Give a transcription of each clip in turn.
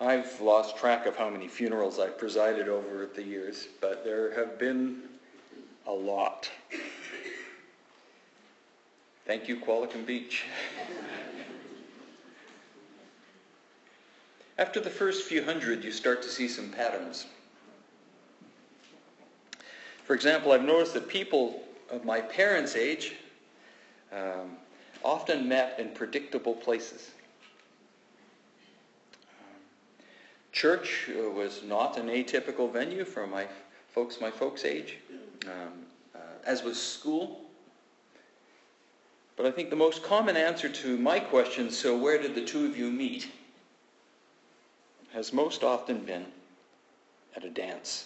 I've lost track of how many funerals I've presided over the years, but there have been a lot. Thank you, Qualicum Beach. After the first few hundred, you start to see some patterns. For example, I've noticed that people of my parents' age often met in predictable places. Church was not an atypical venue for my folks' age, as was school. But I think the most common answer to my question, so where did the two of you meet, has most often been at a dance.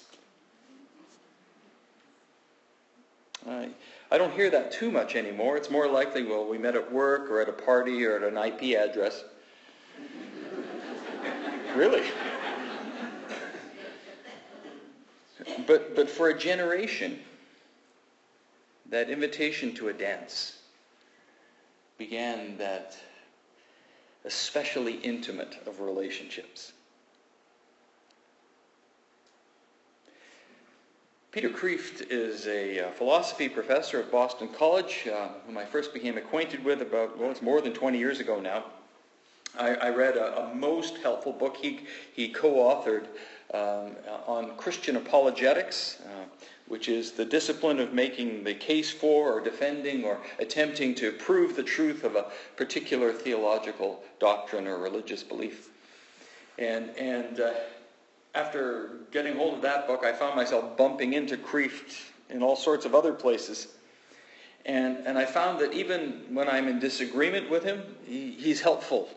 I don't hear that too much anymore. It's more likely, well, we met at work or at a party or at an IP address. Really? But for a generation, that invitation to a dance began that especially intimate of relationships. Peter Kreeft is a philosophy professor at Boston College, whom I first became acquainted with it's more than 20 years ago now. I read a most helpful book he co-authored on Christian apologetics, which is the discipline of making the case for or defending or attempting to prove the truth of a particular theological doctrine or religious belief. And after getting hold of that book, I found myself bumping into Kreeft in all sorts of other places. And I found that even when I'm in disagreement with him, he's helpful.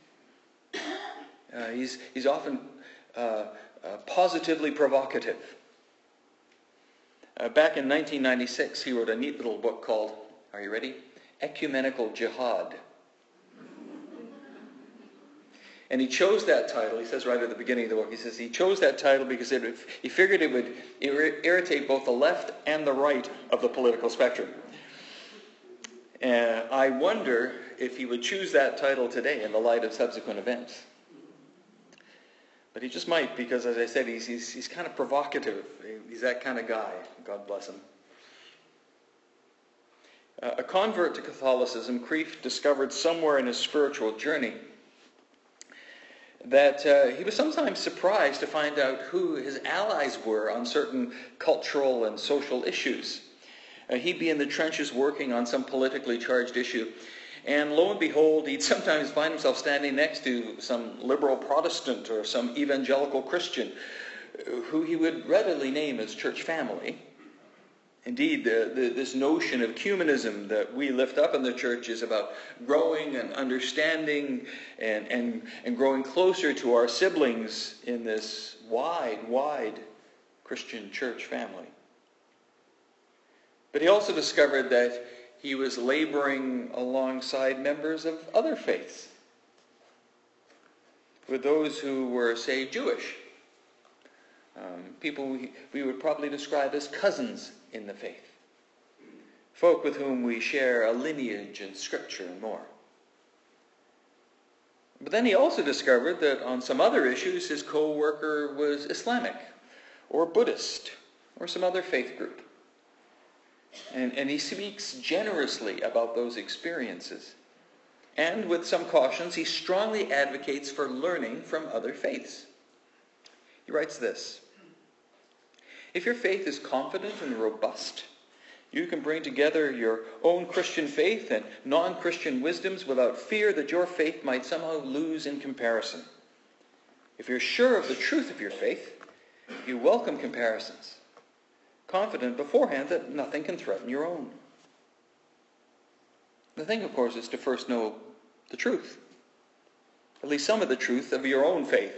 He's often positively provocative. Back in 1996, he wrote a neat little book called, are you ready? Ecumenical Jihad. And he chose that title, he says right at the beginning of the book, he says he chose that title because he figured it would irritate both the left and the right of the political spectrum. And I wonder if he would choose that title today in the light of subsequent events. But he just might, because as I said, he's kind of provocative. He's that kind of guy. God bless him. A convert to Catholicism, Kreeft discovered somewhere in his spiritual journey that he was sometimes surprised to find out who his allies were on certain cultural and social issues. He'd be in the trenches working on some politically charged issue, and lo and behold, he'd sometimes find himself standing next to some liberal Protestant or some evangelical Christian who he would readily name as church family. Indeed, this notion of ecumenism that we lift up in the church is about growing and understanding and growing closer to our siblings in this wide Christian church family. But he also discovered that he was laboring alongside members of other faiths, with those who were, say, Jewish. People we would probably describe as cousins in the faith. Folk with whom we share a lineage and scripture and more. But then he also discovered that on some other issues his co-worker was Islamic or Buddhist or some other faith group. And he speaks generously about those experiences. And with some cautions, he strongly advocates for learning from other faiths. He writes this: if your faith is confident and robust, you can bring together your own Christian faith and non-Christian wisdoms without fear that your faith might somehow lose in comparison. If you're sure of the truth of your faith, you welcome comparisons, confident beforehand that nothing can threaten your own. The thing, of course, is to first know the truth, at least some of the truth of your own faith.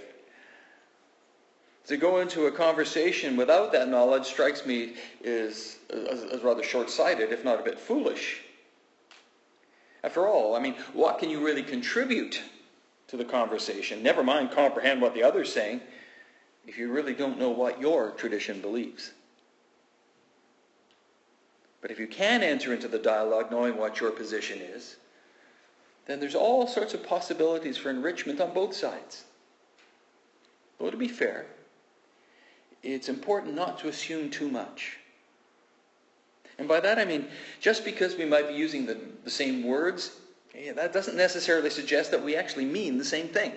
To go into a conversation without that knowledge strikes me as rather short-sighted, if not a bit foolish. After all, what can you really contribute to the conversation? Never mind comprehend what the other's saying, if you really don't know what your tradition believes. But if you can enter into the dialogue knowing what your position is, then there's all sorts of possibilities for enrichment on both sides. Though to be fair, it's important not to assume too much. And by that I mean, just because we might be using the same words, that doesn't necessarily suggest that we actually mean the same thing.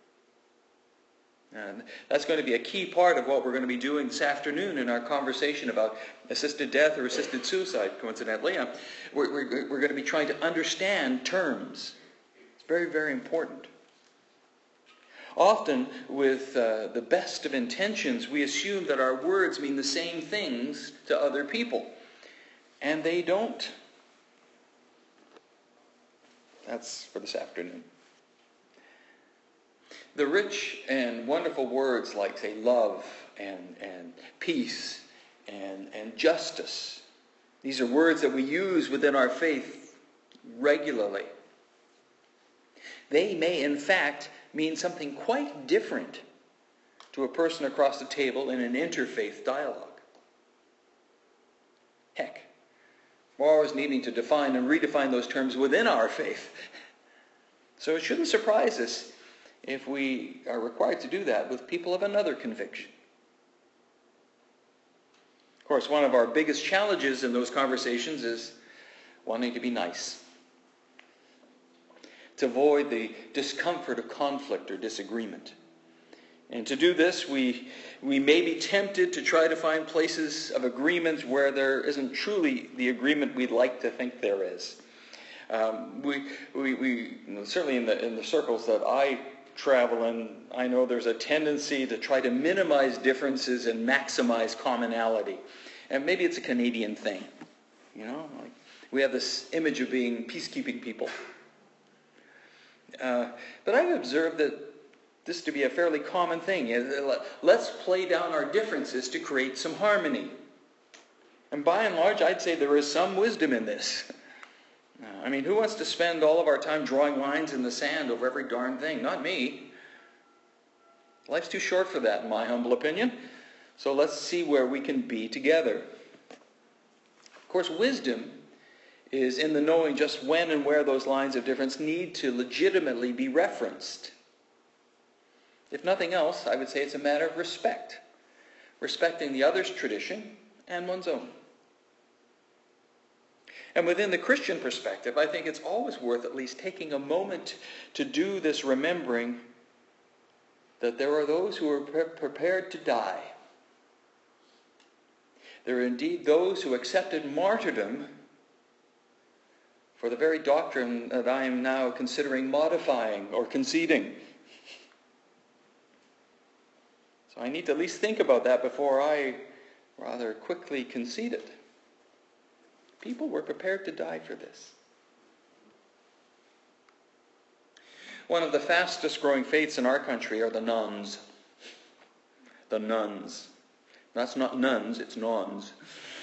And that's going to be a key part of what we're going to be doing this afternoon in our conversation about assisted death or assisted suicide, coincidentally. We're going to be trying to understand terms. It's very, very important. Often, with the best of intentions, we assume that our words mean the same things to other people. And they don't. That's for this afternoon. The rich and wonderful words like, say, love and peace and justice. These are words that we use within our faith regularly. They may, in fact, mean something quite different to a person across the table in an interfaith dialogue. Heck, we're always needing to define and redefine those terms within our faith. So it shouldn't surprise us if we are required to do that with people of another conviction. Of course, one of our biggest challenges in those conversations is wanting to be nice, to avoid the discomfort of conflict or disagreement. And to do this, we may be tempted to try to find places of agreement where there isn't truly the agreement we'd like to think there is. Certainly in the circles that I travel in, I know there's a tendency to try to minimize differences and maximize commonality. And maybe it's a Canadian thing. Like we have this image of being peacekeeping people. But I've observed that this to be a fairly common thing. Let's play down our differences to create some harmony. And by and large, I'd say there is some wisdom in this. Who wants to spend all of our time drawing lines in the sand over every darn thing? Not me. Life's too short for that, in my humble opinion. So let's see where we can be together. Of course, wisdom is in the knowing just when and where those lines of difference need to legitimately be referenced. If nothing else, I would say it's a matter of respect. Respecting the other's tradition and one's own. And within the Christian perspective, I think it's always worth at least taking a moment to do this, remembering that there are those who are prepared to die. There are indeed those who accepted martyrdom for the very doctrine that I am now considering modifying or conceding. So I need to at least think about that before I rather quickly concede it. People were prepared to die for this. One of the fastest growing faiths in our country are the nuns. The nuns. That's not nuns, it's nuns.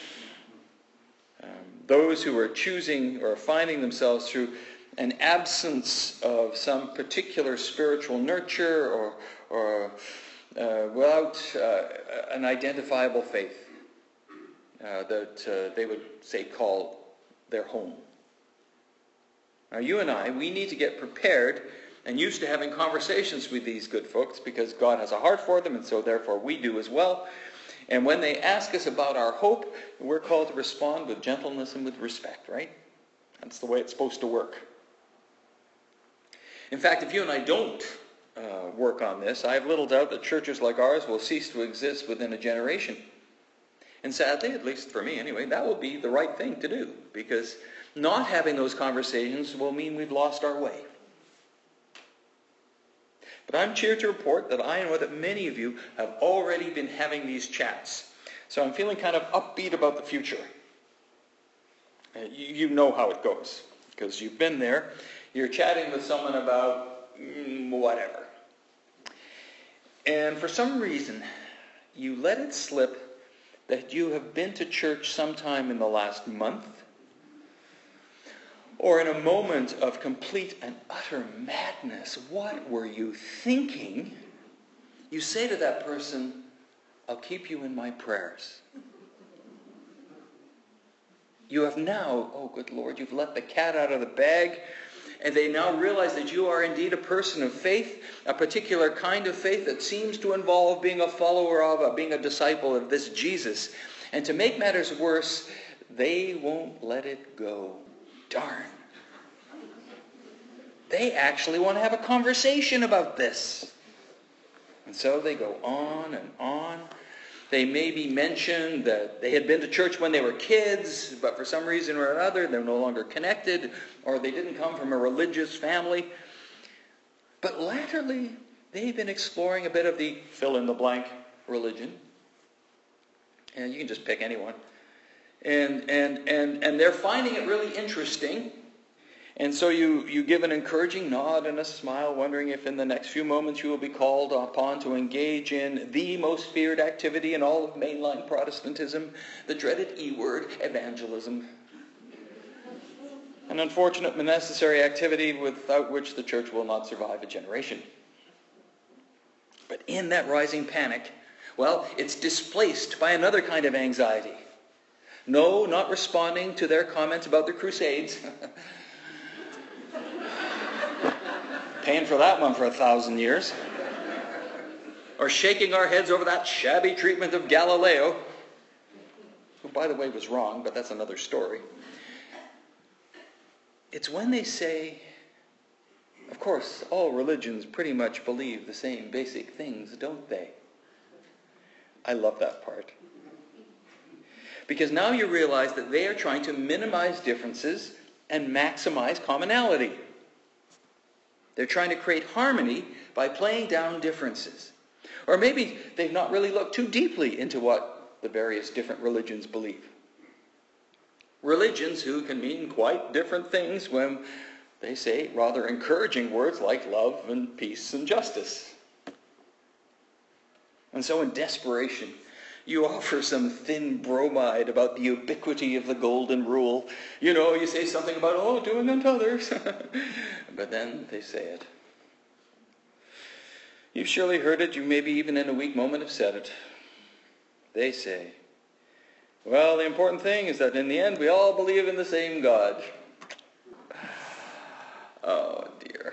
Those who are choosing or finding themselves through an absence of some particular spiritual nurture or without an identifiable faith that they would say call their home. Now you and I, we need to get prepared and used to having conversations with these good folks because God has a heart for them and so therefore we do as well. And when they ask us about our hope, we're called to respond with gentleness and with respect, right? That's the way it's supposed to work. In fact, if you and I don't work on this, I have little doubt that churches like ours will cease to exist within a generation. And sadly, at least for me anyway, that will be the right thing to do, because not having those conversations will mean we've lost our way. But I'm cheered to report that I know that many of you have already been having these chats. So I'm feeling kind of upbeat about the future. You know how it goes, because you've been there. You're chatting with someone about whatever. And for some reason, you let it slip that you have been to church sometime in the last month, or in a moment of complete and utter madness. What were you thinking? You say to that person, I'll keep you in my prayers. You have now, oh good Lord, you've let the cat out of the bag. and they now realize that you are indeed a person of faith, a particular kind of faith that seems to involve being a follower of, being a disciple of this Jesus. And to make matters worse, they won't let it go. Darn. They actually want to have a conversation about this. And so they go on and on. They maybe mention that they had been to church when they were kids, but for some reason or another, they're no longer connected, or they didn't come from a religious family. But latterly, they've been exploring a bit of the fill-in-the-blank religion. And you can just pick anyone. And they're finding it really interesting. And so you give an encouraging nod and a smile, wondering if in the next few moments you will be called upon to engage in the most feared activity in all of mainline Protestantism, the dreaded E-word, evangelism. An unfortunate but necessary activity without which the church will not survive a generation. But in that rising panic, well, it's displaced by another kind of anxiety. No, not responding to their comments about the Crusades. Paying for that one for 1,000 years. Or shaking our heads over that shabby treatment of Galileo, who, by the way, was wrong, but that's another story. It's when they say, of course, all religions pretty much believe the same basic things, don't they? I love that part. Because now you realize that they are trying to minimize differences and maximize commonality. They're trying to create harmony by playing down differences. Or maybe they've not really looked too deeply into what the various different religions believe. Religions who can mean quite different things when they say rather encouraging words like love and peace and justice. And so in desperation, you offer some thin bromide about the ubiquity of the golden rule. You know, you say something about, doing unto others. But then they say it. You've surely heard it. You maybe even in a weak moment have said it. They say, well, the important thing is that in the end we all believe in the same God. Oh, dear.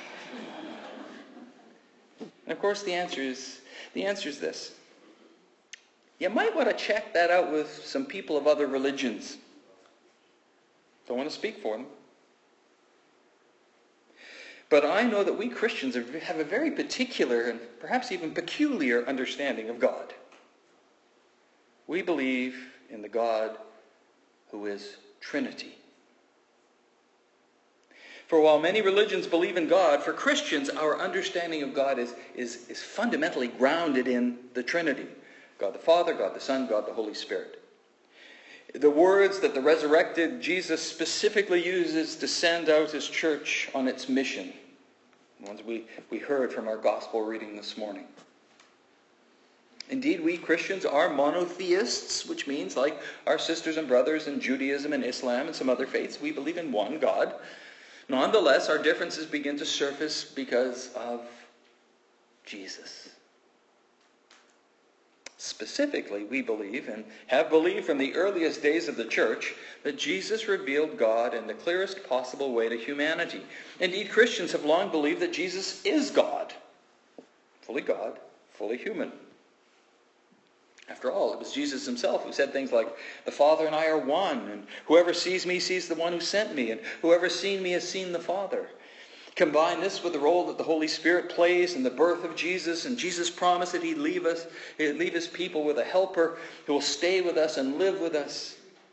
And of course the answer is this. You might want to check that out with some people of other religions. Don't want to speak for them. But I know that we Christians have a very particular and perhaps even peculiar understanding of God. We believe in the God who is Trinity. For while many religions believe in God, for Christians our understanding of God is fundamentally grounded in the Trinity. God the Father, God the Son, God the Holy Spirit. The words that the resurrected Jesus specifically uses to send out his church on its mission. The ones we heard from our gospel reading this morning. Indeed, we Christians are monotheists, which means, like our sisters and brothers in Judaism and Islam and some other faiths, we believe in one God. Nonetheless, our differences begin to surface because of Jesus. Specifically, we believe, and have believed from the earliest days of the church, that Jesus revealed God in the clearest possible way to humanity. Indeed, Christians have long believed that Jesus is God, fully human. After all, it was Jesus himself who said things like, the Father and I are one, and whoever sees me sees the one who sent me, and whoever seen me has seen the Father. Combine this with the role that the Holy Spirit plays in the birth of Jesus, and Jesus promised that he'd leave his people with a helper who will stay with us and live with us.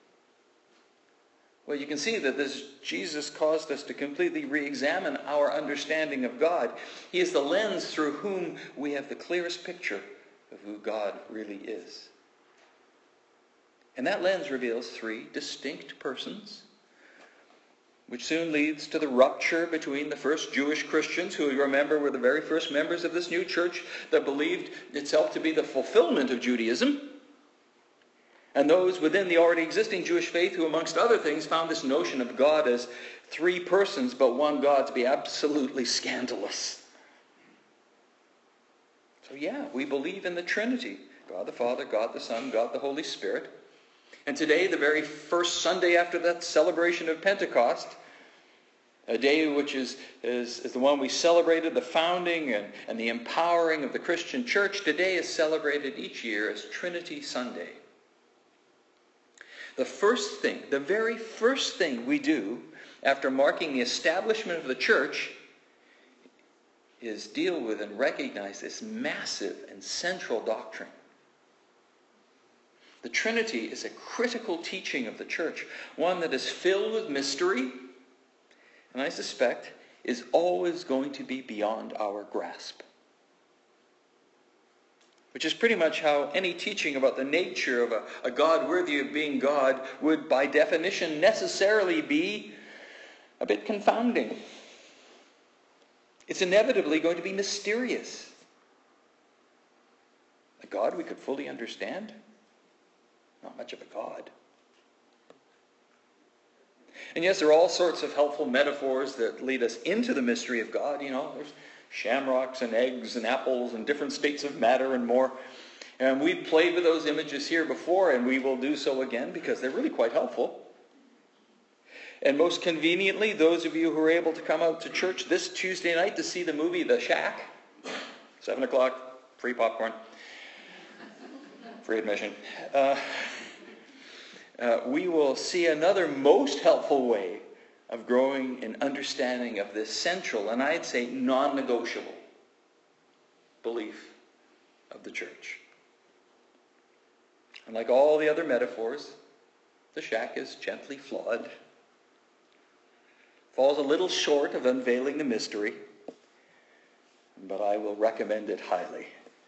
Well, you can see that this Jesus caused us to completely re-examine our understanding of God. He is the lens through whom we have the clearest picture of who God really is. And that lens reveals three distinct persons, which soon leads to the rupture between the first Jewish Christians, who you remember were the very first members of this new church that believed itself to be the fulfillment of Judaism, and those within the already existing Jewish faith who, amongst other things, found this notion of God as three persons but one God to be absolutely scandalous. So yeah, we believe in the Trinity, God the Father, God the Son, God the Holy Spirit. And today, the very first Sunday after that celebration of Pentecost, A day which is the one we celebrated, the founding and the empowering of the Christian church, today is celebrated each year as Trinity Sunday. The very first thing we do after marking the establishment of the church is deal with and recognize this massive and central doctrine. The Trinity is a critical teaching of the church, one that is filled with mystery, and I suspect is always going to be beyond our grasp. Which is pretty much how any teaching about the nature of a God worthy of being God would, by definition, necessarily be a bit confounding. It's inevitably going to be mysterious. A God we could fully understand? Not much of a God. And yes, there are all sorts of helpful metaphors that lead us into the mystery of God. There's shamrocks and eggs and apples and different states of matter and more. And we've played with those images here before, and we will do so again because they're really quite helpful. And most conveniently, those of you who are able to come out to church this Tuesday night to see the movie The Shack, 7 o'clock, free popcorn, free admission. We will see another most helpful way of growing in understanding of this central, and I'd say non-negotiable, belief of the church. And like all the other metaphors, the shack is gently flawed, falls a little short of unveiling the mystery, but I will recommend it highly.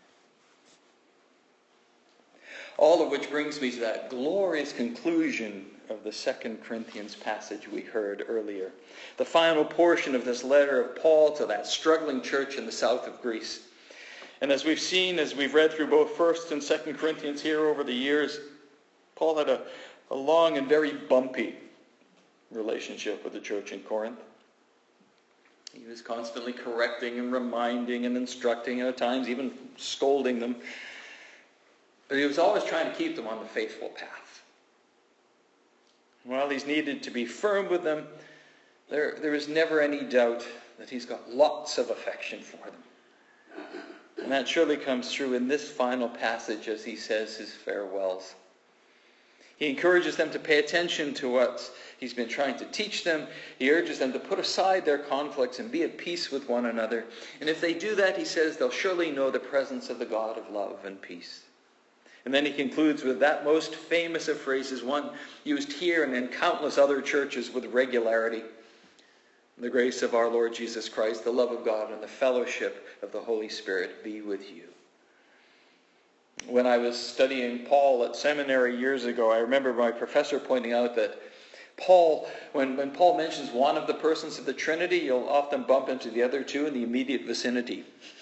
All of which brings me to that glorious conclusion of the 2 Corinthians passage we heard earlier. The final portion of this letter of Paul to that struggling church in the south of Greece. And as we've seen, as we've read through both 1st and 2 Corinthians here over the years, Paul had a long and very bumpy relationship with the church in Corinth. He was constantly correcting and reminding and instructing, and at times even scolding them. But he was always trying to keep them on the faithful path. While he's needed to be firm with them, there is never any doubt that he's got lots of affection for them. And that surely comes through in this final passage as he says his farewells. He encourages them to pay attention to what he's been trying to teach them. He urges them to put aside their conflicts and be at peace with one another. And if they do that, he says, they'll surely know the presence of the God of love and peace. And then he concludes with that most famous of phrases, one used here and in countless other churches with regularity. The grace of our Lord Jesus Christ, the love of God, and the fellowship of the Holy Spirit be with you. When I was studying Paul at seminary years ago, I remember my professor pointing out that Paul, when Paul mentions one of the persons of the Trinity, you'll often bump into the other two in the immediate vicinity.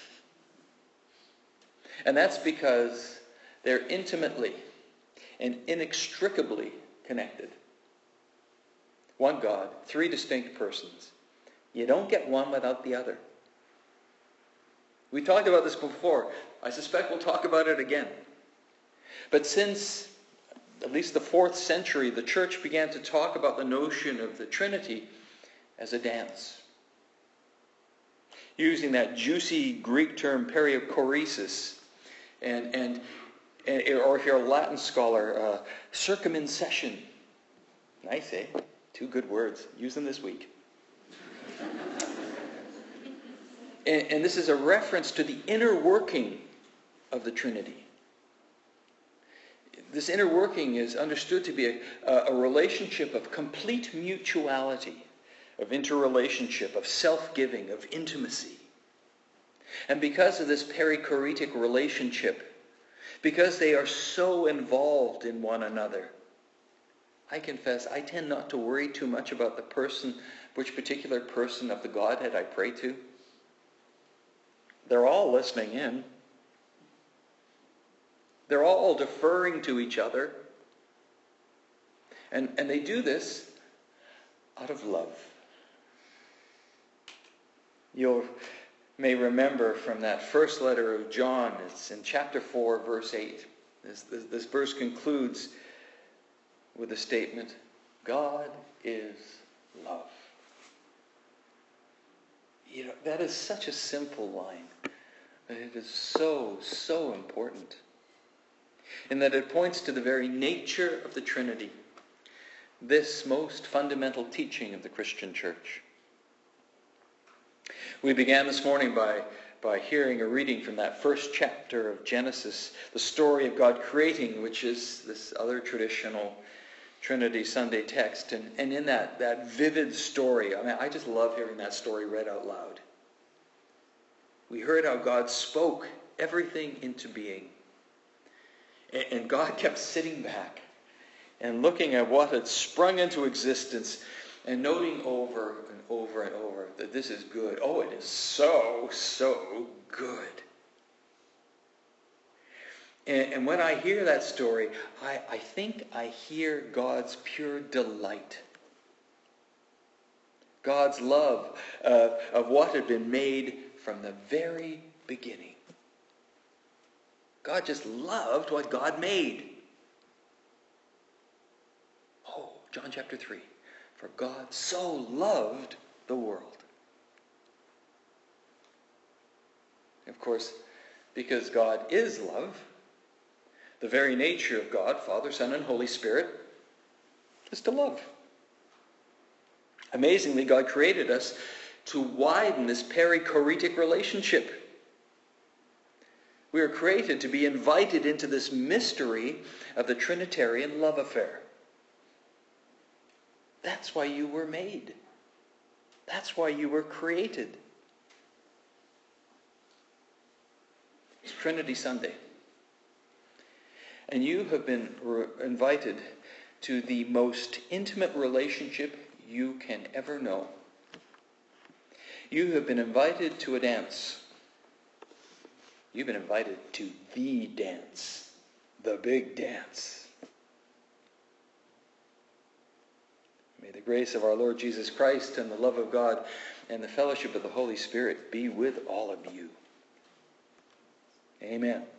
And that's because they're intimately and inextricably connected. One God, three distinct persons. You don't get one without the other. We talked about this before. I suspect we'll talk about it again. But since at least the 4th century, the church began to talk about the notion of the Trinity as a dance. Using that juicy Greek term periochoresis, or if you're a Latin scholar, circumcision. Nice, eh? 2 good words. Use them this week. And this is a reference to the inner working of the Trinity. This inner working is understood to be a relationship of complete mutuality, of interrelationship, of self-giving, of intimacy. And because of this perichoretic relationship, because they are so involved in one another, I confess I tend not to worry too much about which particular person of the Godhead I pray to. They're all listening in. They're all deferring to each other. And they do this out of love. You may remember from that first letter of John, it's in chapter 4, verse 8. This verse concludes with the statement, God is love. That is such a simple line. But it is so, so important. In that it points to the very nature of the Trinity. This most fundamental teaching of the Christian church. We began this morning by hearing a reading from that first chapter of Genesis, the story of God creating, which is this other traditional Trinity Sunday text. And in that vivid story, I just love hearing that story read out loud. We heard how God spoke everything into being. And God kept sitting back and looking at what had sprung into existence and noting over and over and over that this is good. Oh, it is so, so good. And when I hear that story, I think I hear God's pure delight. God's love of what had been made from the very beginning. God just loved what God made. Oh, John chapter 3. For God so loved the world. Of course, because God is love, the very nature of God, Father, Son, and Holy Spirit, is to love. Amazingly, God created us to widen this perichoretic relationship. We are created to be invited into this mystery of the Trinitarian love affair. That's why you were made. That's why you were created. It's Trinity Sunday. And you have been invited to the most intimate relationship you can ever know. You have been invited to a dance. You've been invited to the dance. The big dance. May the grace of our Lord Jesus Christ and the love of God and the fellowship of the Holy Spirit be with all of you. Amen.